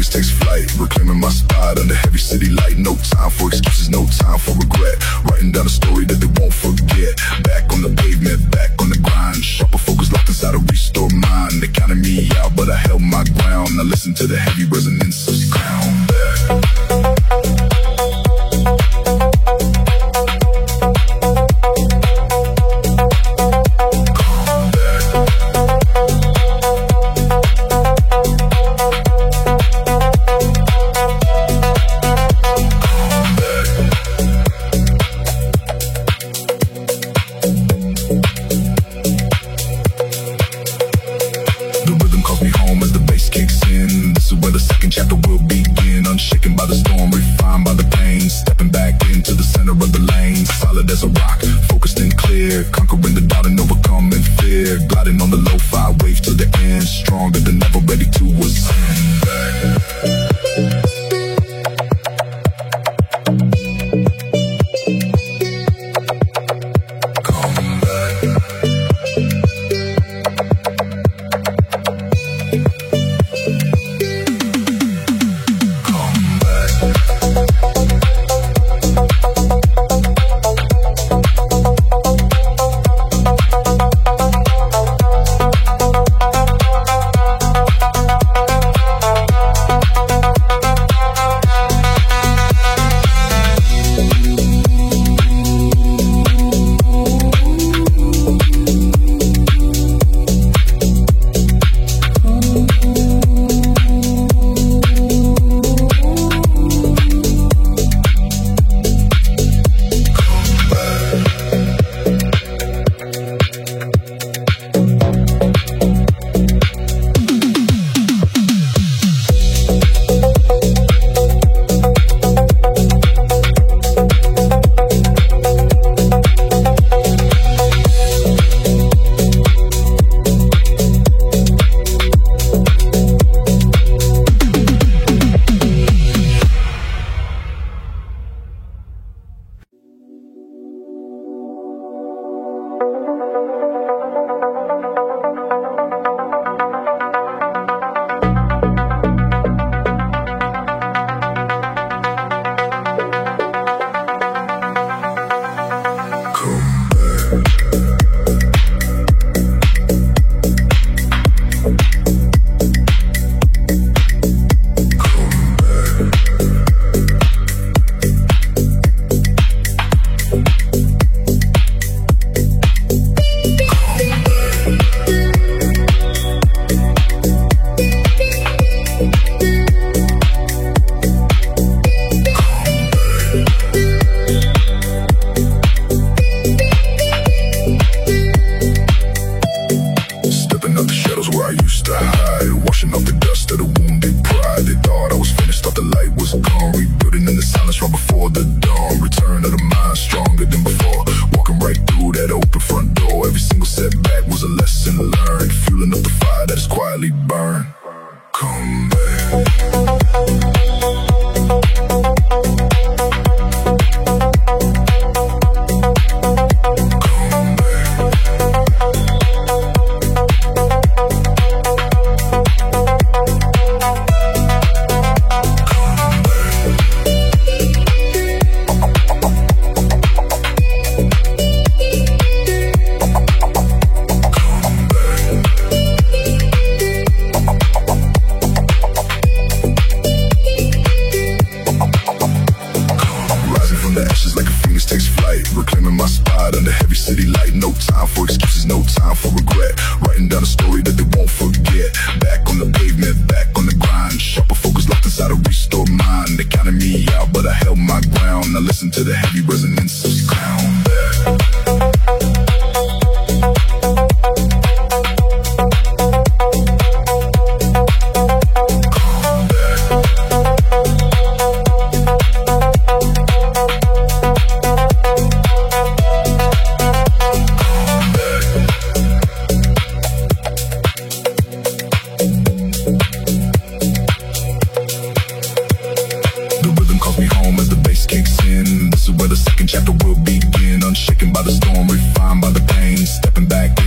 Phoenix takes flight, reclaiming my spot under heavy city light. No time for excuses, no time for regret. Writing down a story that they won't forget. Back on the pavement, back on the grind. Sharper focus locked inside a restored mind. They counted me out, but I held my ground. Now listen to the heavy resonance of sound.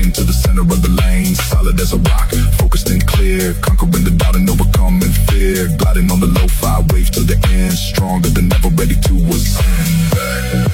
Solid as a rock, focused and clear, conquering the doubt and overcoming fear. gliding on the lo-fi wave to the end, stronger than ever, ready to ascend. Back.